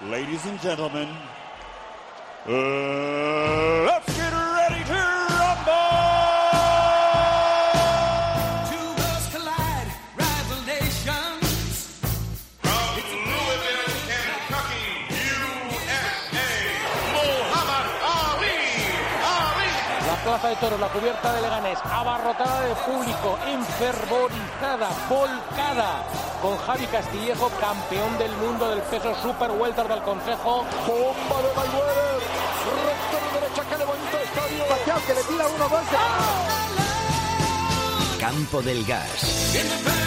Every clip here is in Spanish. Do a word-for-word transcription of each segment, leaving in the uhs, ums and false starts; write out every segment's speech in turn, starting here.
Ladies and gentlemen, uh, let's get ready to rumble! Two worlds collide, rival nations. From Louisville, Kentucky, U S A, Muhammad Ali. Ali. La plaza de toros, la cubierta de Leganés, abarrotada de público, enfervorizada, volcada, con Javi Castillejo, campeón del mundo del peso super welter del Consejo. Bomba de Mayweather, recto de derecha que levanta el estadio. Pacquiao que le tira uno dos. Campo del Gas.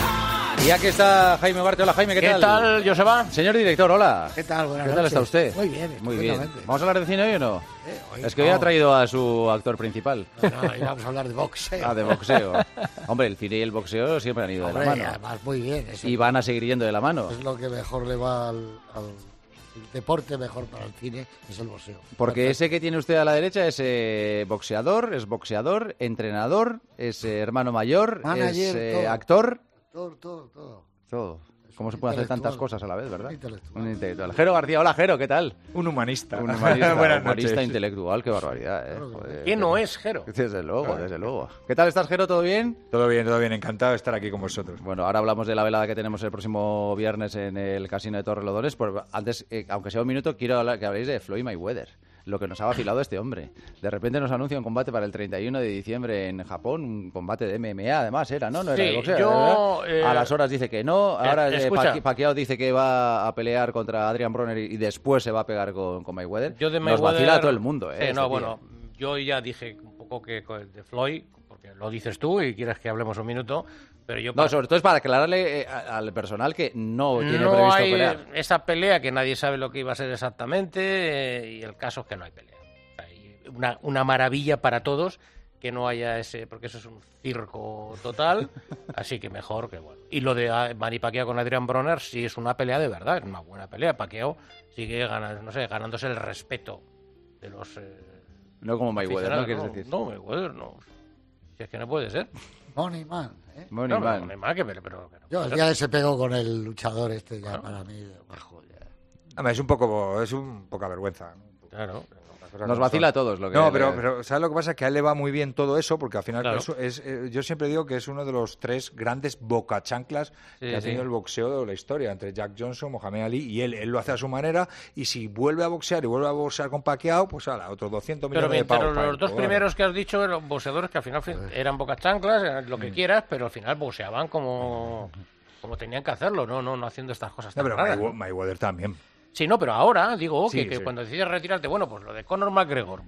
Y aquí está Jaime Ugarte. Hola Jaime, ¿qué, ¿Qué tal? tal, Joseba? Señor director, hola. ¿Qué tal? Buenas ¿Qué tal noches. está usted? Muy bien, Muy bien. estupendamente. ¿Vamos a hablar de cine hoy o no? Eh, hoy es que hoy no. ha traído a su actor principal. No, no, hoy vamos a hablar de boxeo. Ah, de boxeo. Hombre, el cine y el boxeo siempre han ido Hombre, de la mano. además muy bien. Es, Y van a seguir yendo de la mano. es lo que mejor le va al, al el deporte mejor para el cine, es el boxeo. Porque Perfecto. ese que tiene usted a la derecha es eh, boxeador, es boxeador, entrenador, es eh, hermano mayor, Manager, es eh, todo. actor. Todo, todo, todo. Todo. Es ¿Cómo un se puede hacer intelectual. tantas cosas a la vez, verdad? Un intelectual. Un intelectual. Jero García, hola Jero, ¿qué tal? Un humanista. Un humanista, Buenas humanista noches. intelectual, qué barbaridad, ¿eh? Claro que Joder, ¿Quién no es, Jero? Desde luego, desde luego. ¿Qué tal estás, Jero? ¿Todo bien? Todo bien, todo bien. Encantado de estar aquí con vosotros. Bueno, ahora hablamos de la velada que tenemos el próximo viernes en el Casino de Torrelodones. Pues antes, eh, aunque sea un minuto, quiero hablar, que habléis de Floyd Mayweather. Lo que nos ha vacilado este hombre. De repente nos anuncia un combate para el treinta y uno de diciembre en Japón, un combate de M M A además era, ¿no? No era Sí, de boxeo. yo, ¿verdad? eh, A las horas dice que no, ahora eh, eh, escucha. Paqui- Pacquiao dice que va a pelear contra Adrian Broner y, y después se va a pegar con, con Mayweather. Yo de Nos Mayweather- vacila a todo el mundo, ¿eh? Sí, este no, tío. bueno, yo ya dije un poco que con- de Floyd, porque lo dices tú y quieres que hablemos un minuto, pero yo... No, sobre todo es para aclararle eh, a- al personal que no tiene no previsto hay pelear. esa pelea que nadie sabe lo que iba a ser exactamente eh, y el caso es que no hay pelea. O sea, y una, una maravilla para todos que no haya ese, porque eso es un circo total, así que mejor que bueno. Y lo de ah, Manny Pacquiao con Adrian Broner sí es una pelea de verdad, es una buena pelea. Pacquiao sigue ganando, no sé, ganándose el respeto de los eh, No como Mayweather, ¿no? aficionados. ¿Quieres decir? No, Mayweather no. Si es que no puede ser. Money Man, ¿eh? Money no, Man. no, no hay más que pero, pero, pero- Yo el día que se pegó con el luchador este ya para mí, bajo ya. Hombre, es un poco, es un poca vergüenza. Claro. Las cosas Nos como vacila a son. todos lo que No, le- pero, pero ¿sabes lo que pasa? Que a él le va muy bien todo eso, porque al final Claro. eso es, eh, yo siempre digo que es uno de los tres grandes bocachanclas Sí, que ha tenido sí. el boxeo de la historia, entre Jack Johnson, Mohamed Ali y él. Él lo hace a su manera, y si vuelve a boxear y vuelve a boxear con Pacquiao, pues ala, otros doscientos Pero, millones bien, de pavos. pero para los él. dos Pues bueno. primeros que has dicho eran boxeadores que al final eran bocas chanclas, eran lo Mm. que quieras, pero al final boxeaban como, como tenían que hacerlo, no, no, no haciendo estas cosas No, tan pero raras. Maywe- Mayweather también. Sí, no, pero ahora digo Sí, que, que sí. cuando decides retirarte, bueno, pues lo de Conor McGregor,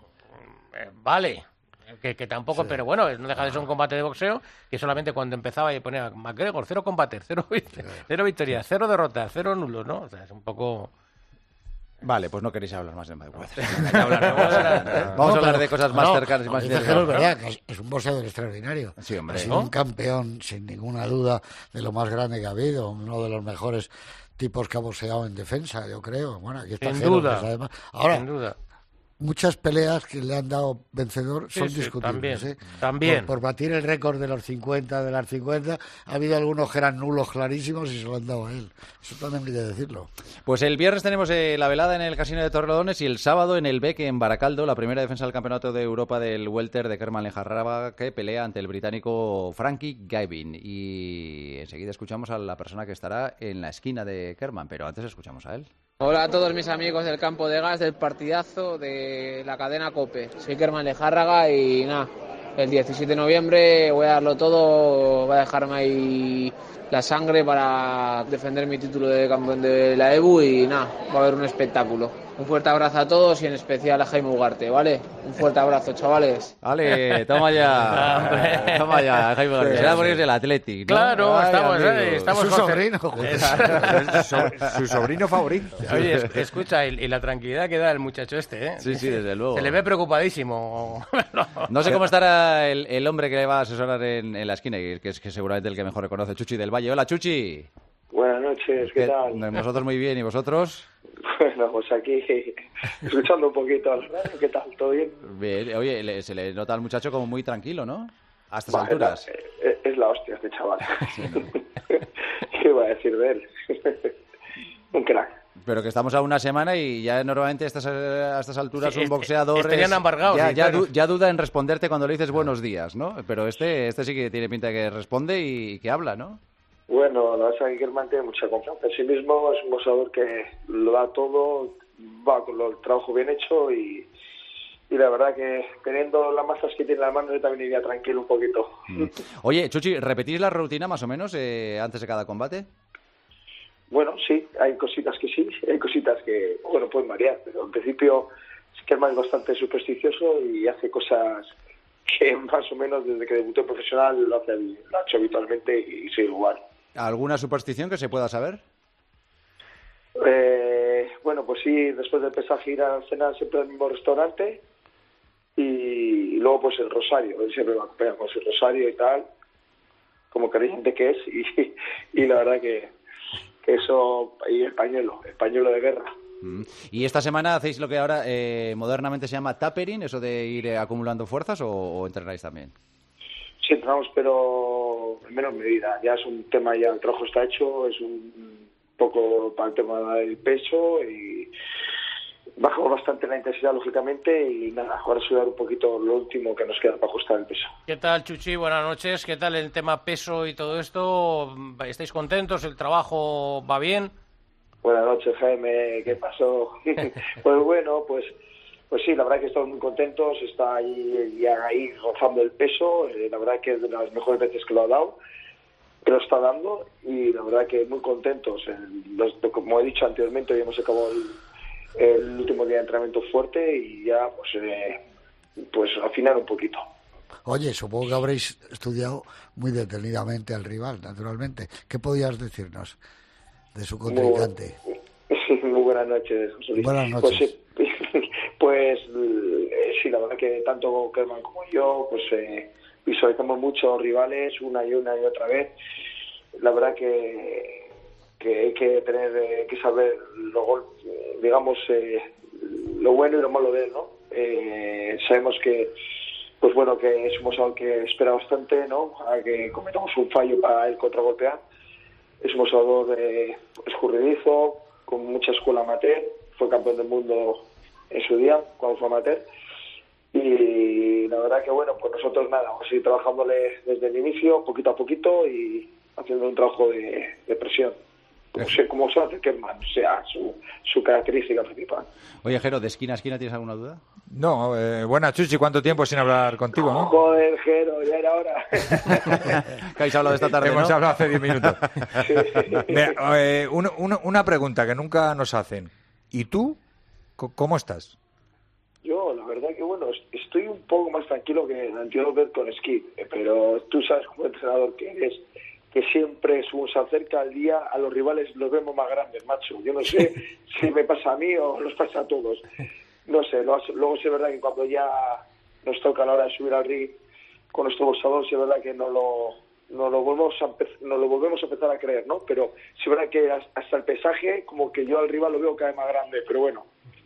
mm, eh, vale, que, que tampoco, pero bueno, no deja de ser un combate de boxeo que solamente cuando empezaba y ponía McGregor, cero combates, cero, vict- cero victorias, cero derrotas, cero nulos, ¿no? O sea, es un poco... Vale, pues no queréis hablar más de Mayweather. No, Vamos a hablar pero- de cosas no, más no, cercanas y más dice Jero, es interesantes. verdad, que es, es un boxeador extraordinario. Sí, hombre. Ha sido un campeón, sin ninguna duda, de lo más grande que ha habido. Uno de los mejores tipos que ha boxeado en defensa, yo creo. Bueno, aquí está Sin Jero, duda, que sabe más. Ahora, sin duda. muchas peleas que le han dado vencedor Sí, son sí, discutibles. también, ¿eh? también. Por, por batir el récord de los cincuenta, de las cincuenta, ha habido algunos que eran nulos clarísimos y se lo han dado a él. Eso también hay que decirlo. Pues el viernes tenemos eh, la velada en el Casino de Torrelodones y el sábado en el Beque en Baracaldo, la primera defensa del Campeonato de Europa del Welter de Kerman Lejarraba, que pelea ante el británico Frankie Gavin. Y enseguida escuchamos a la persona que estará en la esquina de Kerman, pero antes escuchamos a él. Hola a todos mis amigos del campo de gas, del partidazo de la cadena COPE. Soy Kerman Lejárraga y nada, el diecisiete de noviembre voy a darlo todo, voy a dejarme ahí la sangre para defender mi título de campeón de la E B U y nada, va a haber un espectáculo. Un fuerte abrazo a todos y en especial a Jaime Ugarte, ¿vale? Un fuerte abrazo, chavales. Vale, toma ya. Toma ya, Jaime García. Será porque es del Athletic, ¿no? Claro, Ay, estamos, amigo. eh, estamos Es su con- sobrino, joder. Es su, su sobrino favorito. Oye, es- escucha, y, y la tranquilidad que da el muchacho este, ¿eh? Sí, sí, desde luego. Se le ve preocupadísimo. No sé cómo estará el, el hombre que le va a asesorar en, en la esquina, que es que seguramente el que mejor reconoce, Chuchi del Valle. Hola, Chuchi. Buenas noches, ¿qué tal? Nosotros muy bien, ¿y vosotros? Bueno, pues aquí escuchando un poquito al radio, ¿qué tal? ¿Todo bien? Bien. Oye, le- se le nota al muchacho como muy tranquilo, ¿no? A estas Bah, alturas. Es la, es- es la hostia este chaval. ¿Qué iba a decir de él? Un crack. Pero que estamos a una semana y ya normalmente a estas, a estas alturas Sí, un este- boxeador estarían es- embargados, ya, sí, ya, claro. du- ya duda en responderte cuando le dices buenos días, ¿no? Pero este, este sí que tiene pinta de que responde y que habla, ¿no? Bueno, la verdad es que Kerman tiene mucha confianza en sí mismo, es un boxeador que lo da todo, va con lo- el trabajo bien hecho y, y la verdad que teniendo las masas que tiene en la mano yo también iría tranquilo un poquito. Mm. Oye, Chuchi, ¿repetís la rutina más o menos eh, antes de cada combate? Bueno, sí, hay cositas que sí, hay cositas que, bueno, pueden variar, pero en principio Kerman es bastante supersticioso y hace cosas que más o menos desde que debutó profesional lo, hace, lo ha hecho habitualmente y sigue igual. ¿Alguna superstición que se pueda saber? Eh, bueno, pues sí, después del pesaje ir a cenar siempre al mismo restaurante y, luego pues el rosario, él siempre me acompaña con su rosario y tal, como creyente que es, y, y la verdad que, que eso, y el pañuelo, el pañuelo de guerra. Mm. ¿Y esta semana hacéis lo que ahora eh, modernamente se llama tapering, eso de ir eh, acumulando fuerzas o, o entrenáis también? Sí, entrenamos, pero en menor medida. Ya es un tema, ya el trabajo está hecho, es un poco para el tema del peso y bajamos bastante la intensidad, lógicamente, y nada, ahora sudar un poquito lo último que nos queda para ajustar el peso. ¿Qué tal, Chuchi? Buenas noches. ¿Qué tal el tema peso y todo esto? ¿Estáis contentos? ¿El trabajo va bien? Buenas noches, Jaime, ¿qué pasó? Pues bueno, pues pues sí, la verdad que estamos muy contentos, está ahí, ya ahí rozando el peso, eh, la verdad que es de las mejores veces que lo ha dado, que lo está dando, y la verdad que muy contentos. Eh, los, como he dicho anteriormente, hoy hemos acabado el, el último día de entrenamiento fuerte y ya pues, eh, pues afinar un poquito. Oye, supongo que habréis estudiado muy detenidamente al rival, naturalmente. ¿Qué podías decirnos de su contrincante? Muy, muy buenas noches, José Luis. Buenas noches. Pues, eh, pues eh, sí, la verdad que tanto Kerman como yo pues eh, visualizamos muchos rivales una y una y otra vez. La verdad que, que hay que tener eh, que saber lo gol- digamos eh, lo bueno y lo malo de él, ¿no? Eh, sabemos que pues bueno que es un boxeador que espera bastante, ¿no? A que cometamos un fallo para él contragolpear. Es un boxeador eh, escurridizo, con mucha escuela amateur, fue campeón del mundo en su día, cuando fue amateur, y la verdad que bueno, pues nosotros nada, vamos a seguir trabajándole desde el inicio, poquito a poquito, y haciendo un trabajo de, de presión, como se, como se hace Kerman, o sea, su, su característica principal. Oye, Jero, ¿de esquina a esquina tienes alguna duda? No, eh, buenas, Chuchi, ¿cuánto tiempo sin hablar contigo, no? Joder, Jero, ya era hora. ¿Qué habéis hablado esta tarde, Hemos no? hablado hace diez minutos. Mira, eh, un- un- una pregunta que nunca nos hacen. ¿Y tú? C- ¿Cómo estás? Yo, la verdad que bueno, estoy un poco más tranquilo que el anterior vez con Skid, pero tú sabes como entrenador que eres, que siempre según se acerca el día a los rivales los vemos más grandes, macho. Yo no sé si me pasa a mí o nos pasa a todos. No sé, luego, luego sí es verdad que cuando ya nos toca a la hora de subir al ring con nuestro boxeador, sí es verdad que no lo, no lo, volvemos a empe- no lo volvemos a empezar a creer, ¿no? Pero sí es verdad que hasta el pesaje, como que yo al rival lo veo cada vez más grande, pero bueno.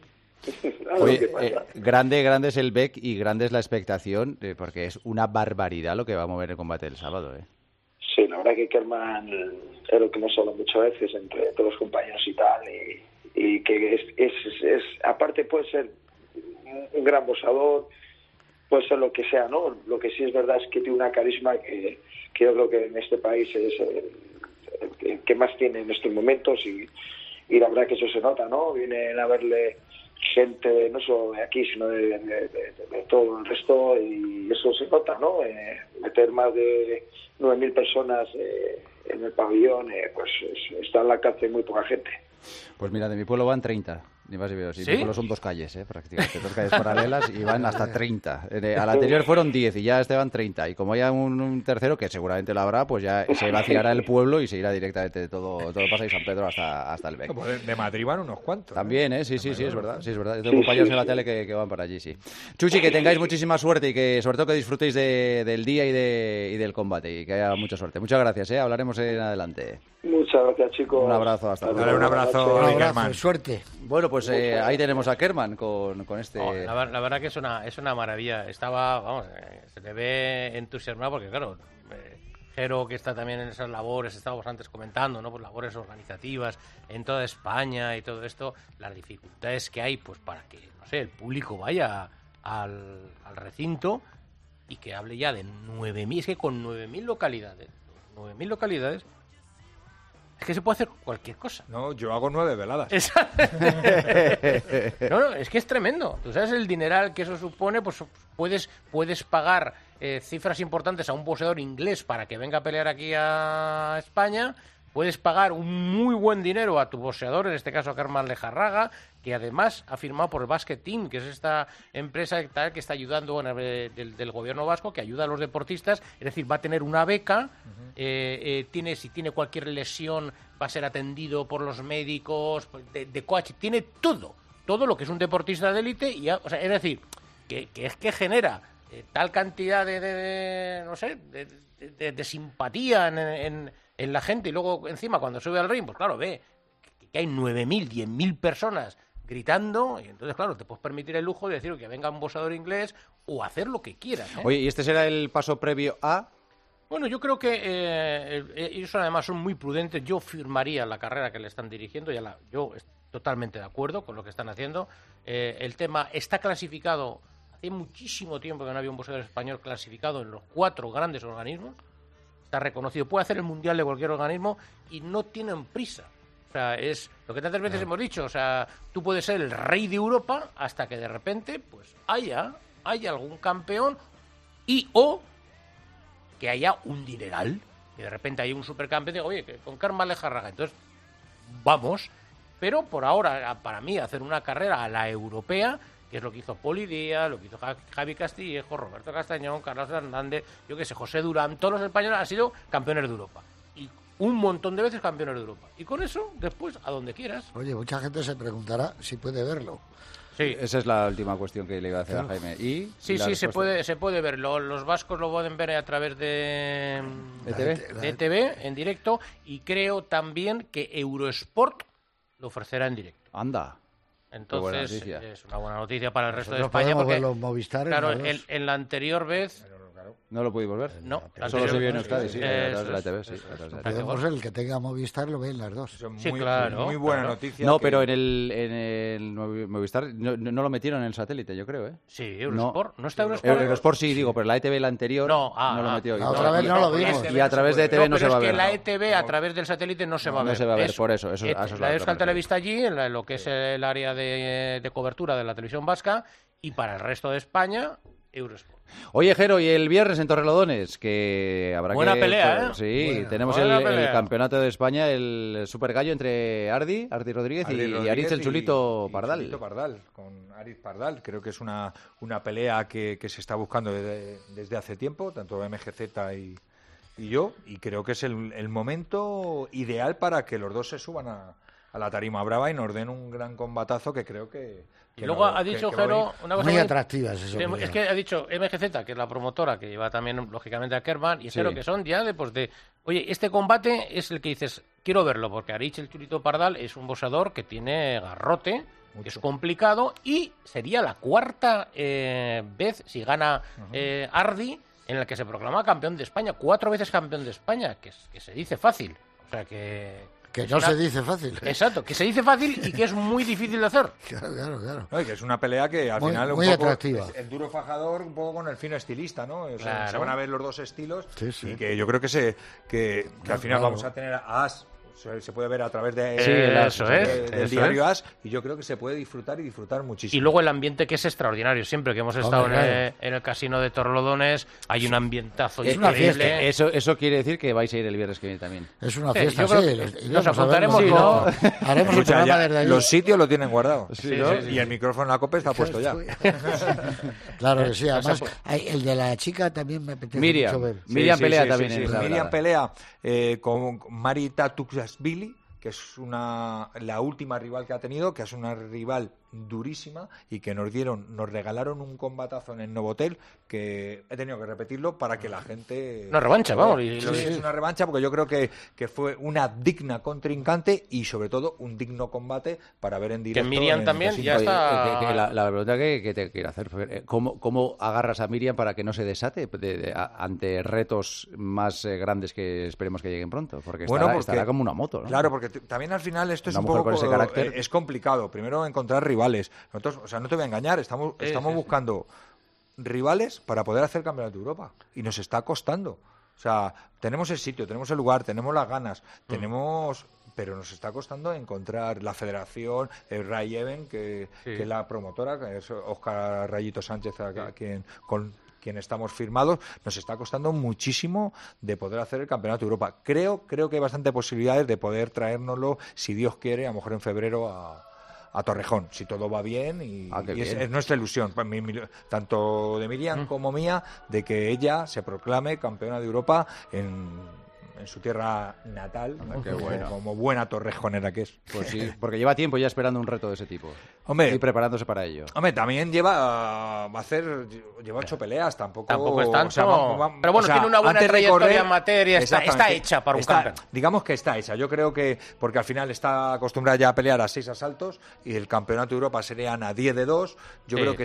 A lo Oye, que pasa. eh, grande, grande es el B E C y grande es la expectación, eh, porque es una barbaridad lo que va a mover el combate del sábado, ¿eh? Sí, la verdad que Kerman es lo que hemos hablado muchas veces entre todos los compañeros y tal, y, y que es, es, es, aparte puede ser un, un gran boxeador, puede ser lo que sea, ¿no? Lo que sí es verdad es que tiene una carisma que, que yo creo que en este país es el, el, el que más tiene en estos momentos y, y la verdad que eso se nota, ¿no? Vienen a verle gente no solo de aquí sino de, de, de, de todo el resto y eso se nota, ¿no? Eh, meter más de nueve mil personas eh, en el pabellón, eh, pues es, está al alcance de muy poca gente. Pues mira, de mi pueblo van treinta, ni más ni menos. Y ¿Sí? mi pueblo son dos calles, ¿eh? Prácticamente, dos calles paralelas y van hasta treinta. Eh, Al anterior fueron diez y ya este van treinta. Y como haya un, un tercero, que seguramente lo habrá, pues ya se vaciará el pueblo y se irá directamente de todo, todo pasa y San Pedro hasta, hasta el B E C. Como de, de Madrid van unos cuantos. También, ¿eh? Sí, sí, sí, es verdad. Sí, es verdad. Yo Sí, tengo compañeros sí, en la sí. tele que, que van para allí, sí. Chuchi, que tengáis muchísima suerte y que sobre todo que disfrutéis de- del día y, de, y del combate y que haya mucha suerte. Muchas gracias, ¿eh? Hablaremos en adelante. Muchas gracias, chicos. Un abrazo, hasta luego. Dale un abrazo, Un Kerman. abrazo, suerte. Bueno, pues eh, ahí tenemos a Kerman con, con este... No, la, ver- la verdad que es una, es una maravilla. Estaba, vamos, eh, se le ve entusiasmado porque, claro, eh, Jero, que está también en esas labores, estábamos antes comentando, ¿no? Pues labores organizativas en toda España y todo esto, las dificultades que hay, pues para que, no sé, el público vaya al, al recinto y que hable ya de nueve mil, es que con nueve mil localidades, nueve mil localidades, es que se puede hacer cualquier cosa. No, yo hago nueve veladas. No, no, es que es tremendo. Tú sabes el dineral que eso supone, pues puedes, puedes pagar eh, cifras importantes a un boxeador inglés para que venga a pelear aquí a España. Puedes pagar un muy buen dinero a tu boxeador, en este caso a Kerman Lejarraga, que además ha firmado por el Basket Team, que es esta empresa que está ayudando, bueno, del, del gobierno vasco, que ayuda a los deportistas, es decir, va a tener una beca, uh-huh. eh, eh, tiene, si tiene cualquier lesión va a ser atendido por los médicos, de, de coach, tiene todo, todo lo que es un deportista de élite, y ya, o sea, es decir, que, que es que genera eh, tal cantidad de, de, de no sé, de, de, de simpatía en, en, en la gente, y luego encima cuando sube al ring, pues claro, ve que, que hay nueve mil, diez mil personas gritando, y entonces, claro, te puedes permitir el lujo de decir que venga un boxeador inglés o hacer lo que quieras, ¿eh? Oye, ¿y este será el paso previo a...? Bueno, yo creo que eh, ellos además son muy prudentes. Yo firmaría la carrera que le están dirigiendo, ya la, yo estoy totalmente de acuerdo con lo que están haciendo. Eh, el tema está clasificado, hace muchísimo tiempo que no había un boxeador español clasificado en los cuatro grandes organismos, está reconocido, puede hacer el mundial de cualquier organismo y no tienen prisa. O sea, es lo que tantas veces hemos dicho, o sea, tú puedes ser el rey de Europa hasta que de repente pues haya, haya algún campeón y o que haya un dineral, que de repente haya un supercampeón y diga, oye, que con Kerman Lejarraga, entonces vamos, pero por ahora, para mí, hacer una carrera a la europea, que es lo que hizo Poli Díaz, lo que hizo Javi Castillejo, Roberto Castañón, Carlos Hernández, yo qué sé, José Durán, todos los españoles han sido campeones de Europa. Y un montón de veces campeones de Europa. Y con eso, después, a donde quieras. Oye, mucha gente se preguntará si puede verlo. Sí. Esa es la última cuestión que le iba a hacer a Jaime. ¿Y sí, sí, se puede, se puede ver. Lo, los vascos lo pueden ver a través de ¿E T V? de E T V en directo, y creo también que Eurosport lo ofrecerá en directo. Anda. Entonces, es una buena noticia para el resto de Nosotros España. Porque, verlo en Movistar, claro, en, en, en la anterior vez... ¿No lo pudimos ver? No. Solo se vio en Euskadi, sí, sí, a través eso de la es, T V, sí. eso es, de la Podemos el que tenga Movistar lo ven las dos. Son sí, muy, claro. muy buena claro. noticia. No, que... pero en el, en el Movistar no, no lo metieron en el satélite, yo creo, ¿eh? Sí, Eurosport. ¿No, ¿No está Eurosport? Eurosport? Eurosport sí, digo, pero la E T V, la anterior, no, ah, no lo ah, metió. La otra vez no lo vimos. Y a través de E T V no, no se va a ver. Pero es que la E T V a través del satélite no se va a ver. No se va a ver, es, por eso. eso, eh, eso es la la Euskal Televista allí, en la, lo que es el área de, de cobertura de la televisión vasca, y para el resto de España, Eurosport. Oye, Jero, y el viernes en Torrelodones, que habrá buena que... pelea, ¿eh? Sí, buena, tenemos buena el, pelea. el campeonato de España, el Super Gallo entre Ardi, Ardi Rodríguez, Ardi y, Rodríguez y Aritz el Chulito y, Pardal. Y Chulito Pardal, con Aritz Pardal. Creo que es una, una pelea que, que se está buscando desde, desde hace tiempo, tanto M G Z y, y yo, y creo que es el, el momento ideal para que los dos se suban a, a la tarima brava y nos den un gran combatazo que creo que... Y que luego no, ha dicho que, que Jero una cosa muy atractivas eso. Sí, es que ha dicho M G Z, que es la promotora que lleva también lógicamente a Kerman, y Sí. Jero, que son ya de, pues de, oye, este combate es el que dices, quiero verlo, porque Aritz el Chulito Pardal es un boxeador que tiene garrote, Mucho. que es complicado, y sería la cuarta eh, vez, si gana eh, Ardi, en la que se proclama campeón de España, cuatro veces campeón de España, que, es, que se dice fácil, o sea que... Que no una... se dice fácil. Exacto, que se dice fácil y que es muy difícil de hacer. Claro, claro, claro. No, y que es una pelea que al Muy- final un muy poco atractiva. es el duro fajador un poco con el fino estilista, ¿no? O sea, Claro. se van a ver los dos estilos Sí, sí. y que yo creo que se que, que al final claro. vamos a tener a As, se, se puede ver a través de, Sí, de- eso de- es, del eso diario es. As, y yo creo que se puede disfrutar y disfrutar muchísimo. Y luego el ambiente, que es extraordinario. Siempre que hemos estado Hombre, en, claro. el, en el casino de Torrelodones hay un ambientazo Es una increíble. fiesta. Eso, eso quiere decir que vais a ir el viernes que viene también. Es una Sí, fiesta, yo creo sí. que los- nos iremos a apuntaremos verlo. con- Sí, ¿no? Haremos un Escucha, programa ya desde allí. los sitios lo tienen guardado. Sí, ¿no? sí, sí. Y el micrófono en la copa está puesto ya. Claro que sí, además pues- hay- el de la chica también me apetece Miriam. mucho ver. Miriam Sí, sí, pelea sí, también sí, en sí. esa Miriam velada. pelea eh, con Marita Tuxasvili, que es una la última rival que ha tenido, que es una rival durísima y que nos dieron, nos regalaron un combatazo en el Novotel que he tenido que repetirlo para que la gente... Una revancha, vamos. Sí, sí, es una revancha porque yo creo que, que fue una digna contrincante y sobre todo un digno combate para ver en directo. Que Miriam en también ya Oye, está... que- que la, la pregunta que, que te quiero hacer, ¿cómo, ¿cómo agarras a Miriam para que no se desate de- de- a- ante retos más eh, grandes que esperemos que lleguen pronto? Porque Bueno, estará, porque- estará como una moto, ¿no? Claro, porque t- también al final esto es Una un mujer poco con ese carácter. eh, es complicado. Primero encontrar rivales. Nosotros, o sea, no te voy a engañar, estamos Sí, estamos sí, sí. buscando rivales para poder hacer campeonato de Europa y nos está costando. O sea, tenemos el sitio, tenemos el lugar, tenemos las ganas, Mm. tenemos, pero nos está costando encontrar la federación, el Ray Even, que, Sí. que es la promotora, que es Óscar Rayito Sánchez, a, a quien con quien estamos firmados, nos está costando muchísimo de poder hacer el campeonato de Europa. Creo, creo que hay bastantes posibilidades de poder traérnoslo, si Dios quiere, a lo mejor en febrero a a Torrejón, si todo va bien, y, Ah, qué y es, bien. es nuestra ilusión, pues, mi- mi- tanto de Miriam Mm. como mía, de que ella se proclame campeona de Europa en, en su tierra natal, Hombre, qué como, bueno. como buena torrejonera que es. Pues sí, porque lleva tiempo ya esperando un reto de ese tipo. Hombre. Y preparándose para ello. Hombre, también lleva va a hacer lleva ocho peleas, tampoco Tampoco es tanto. o sea, va- va- Pero bueno, o sea, tiene una buena antes de trayectoria correr- en materia, está- está Exactamente. hecha para un Está- campeón. Digamos que está hecha. Yo creo que porque al final está acostumbrada ya a pelear a seis asaltos y el campeonato de Europa serían a diez de dos. Yo Sí. creo que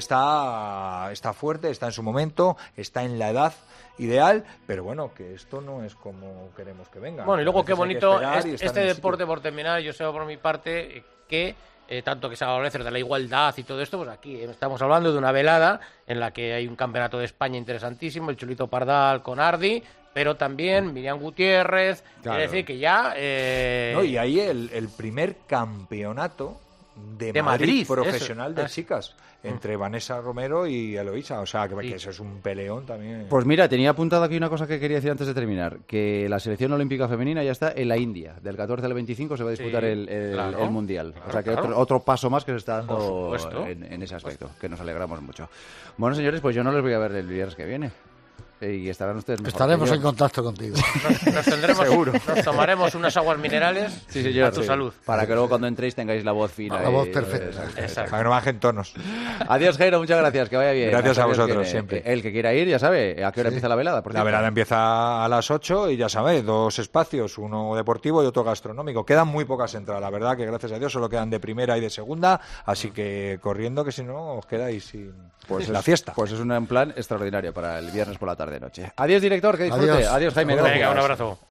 está está fuerte, está en su momento, está en la edad ideal, pero bueno, que esto no es como queremos que venga. Bueno, y luego A qué veces hay que bonito esperar es- y estar este en el deporte, sitio. por terminar, yo sé por mi parte eh, que eh, tanto que se habla a veces de la igualdad y todo esto, pues aquí eh, estamos hablando de una velada en la que hay un campeonato de España interesantísimo, el Chulito Pardal con Ardi, pero también Miriam Gutiérrez, Claro. es decir, que ya... eh, No, y ahí el, el primer campeonato de, De Madrid, Madrid, profesional eso. de Ah. chicas entre Vanessa Romero y Eloísa. O sea, que, que eso es un peleón también. Pues mira, tenía apuntado aquí una cosa que quería decir antes de terminar, que la selección olímpica femenina ya está en la India. Del catorce al veinticinco se va a disputar Sí, el, el- claro. el Mundial. o sea que Claro. otro, otro paso más que se está Por dando supuesto. en, en ese aspecto, que nos alegramos mucho. Bueno, señores, pues yo no les voy a ver el viernes que viene. Eh, Y estarán ustedes mejor Estaremos que yo. en contacto contigo. nos, nos tendremos, Seguro. nos tomaremos unas aguas minerales Sí, señor. a tu sí. salud. Para que luego cuando entréis tengáis la voz fina. La voz y- perfecta. Exacto. Exacto. Para que no bajen tonos. Adiós, Jairo, muchas gracias, que vaya bien. Gracias Hasta a el viernes vosotros, que viene. siempre. El que quiera ir, ya sabe, ¿a qué hora empieza la velada? Por La cierto? velada empieza a las ocho y ya sabéis, dos espacios, uno deportivo y otro gastronómico. Quedan muy pocas entradas, la verdad que gracias a Dios solo quedan de primera y de segunda, así que corriendo que si no os quedáis sin Pues la es- fiesta. Pues es un plan extraordinario para el viernes por la tarde-noche. Adiós, director, que disfrute. Adiós. Adiós, Jaime. Hasta luego. gracias. Venga, un abrazo.